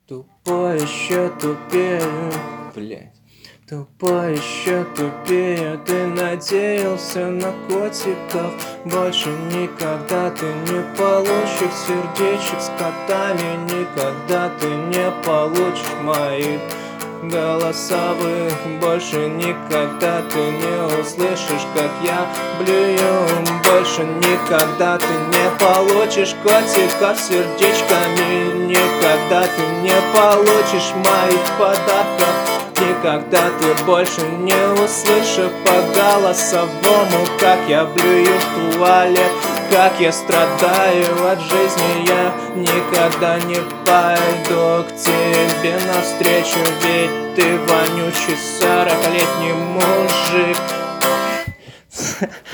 Тупой еще тупее, блять. Тупой еще тупее, ты надеялся на котиков. Больше никогда ты не получишь сердечек с котами. Никогда ты не получишь моих голосовых. Больше никогда ты не услышишь, как я блюю. Больше никогда ты не получишь котиков с сердечками. Никогда ты не получишь моих подарков. Никогда ты больше не услышишь по голосовому, как я блюю в туалет, как я страдаю от жизни. Я никогда не пойду к тебе навстречу, ведь ты вонючий 40-летний мужик.